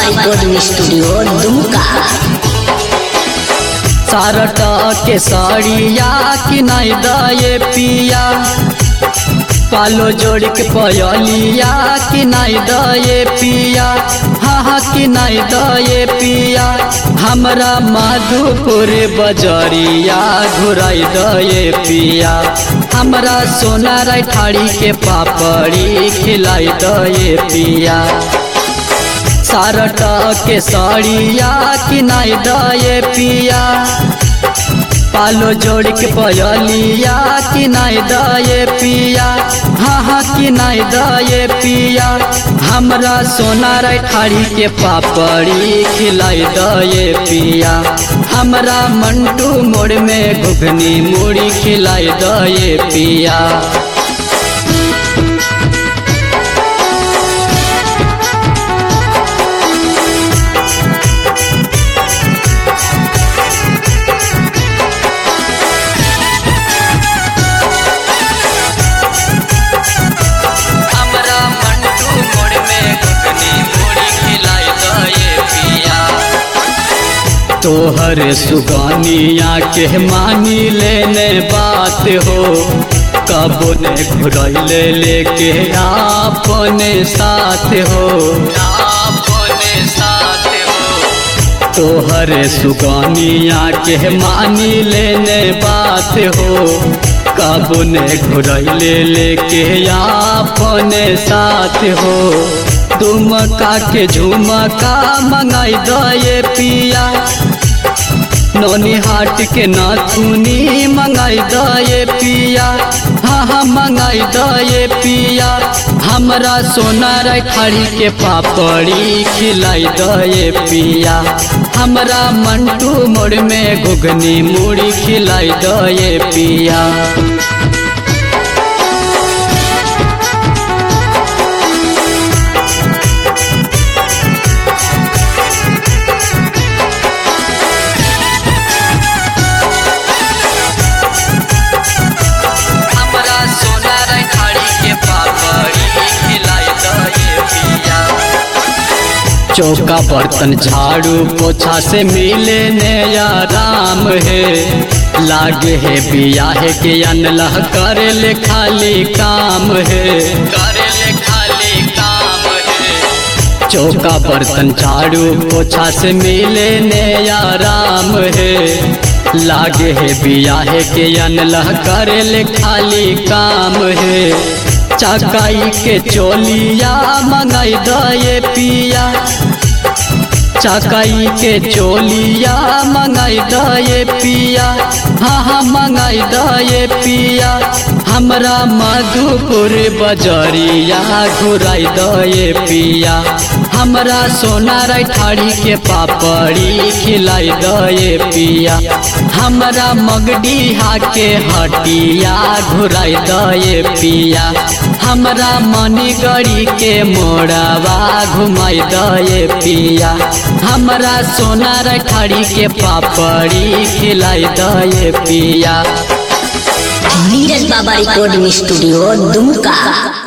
Recording studio Dumka. सारट के साड़िया कि नहीं दये पिया, पालो जोड़ के पयलिया कि नहीं दये पिया, हाँ कि नहीं दये पिया। हमरा मधुपुर बजरिया घुराई दये पिया, हमरा सोना ठाड़ी के पापड़ी खिलाई दये पिया। सारट के साड़िया कि नहीं दये पिया, पालो जोड़ के पयलिया कि नहीं दये पिया, हाँ कि नहीं दये पिया। हमरा सोना ठाड़ी के पापड़ी खिलाई दये पिया, हमरा मंटू मोड़ में घुघनी मूड़ी खिलाई दये पिया। तोहर सुगानिया के मानी लेने बात हो, कबो ने घुरैले लेके अपने साथ हो, अपने साथ हो। तोहर सुगानिया के मानी लेने बात हो, कबो ने घुरैले लेके अपने साथ हो। दुमका के झुमका मंगाई दये पिया, नौनी हाट के नाथुनी मंगाई दये पिया, हाँ मंगाई दये पिया। हमरा सोना ठाड़ी के पापड़ी खिलाई दये पिया, हमरा मंटू मोड़ में घुघनी मूड़ी खिलाई दये पिया। चौका बर्तन झाड़ू पोछा से मिले ने आराम है, लागे है बियाह के अनलह करे ले खाली काम है, करे ले खाली काम है। चौका बर्तन झाड़ू पोछा से मिले ने आराम है, लागे है बियाह के अनलह करे ले खाली काम है। चकाई के चोलिया मंगाई दये पिया, चकाई के चोलिया मंगाई दये पिया, हाँ मंगाई दये पिया। हमरा मधुपुर बजरिया घुराई दये पिया, हमरा सोना ठाड़ी के पापड़ी खिलाई दये पिया। हमरा मगडीहा के हटिया घुराई दये पिया, हमरा मनीगढ़ी के मोड़वा घुमाई दये पिया। हमरा सोना ठाड़ी के पापड़ी खिलाई दये पिया। नीरज बाबा रिकॉर्डिंग स्टूडियो दुमका।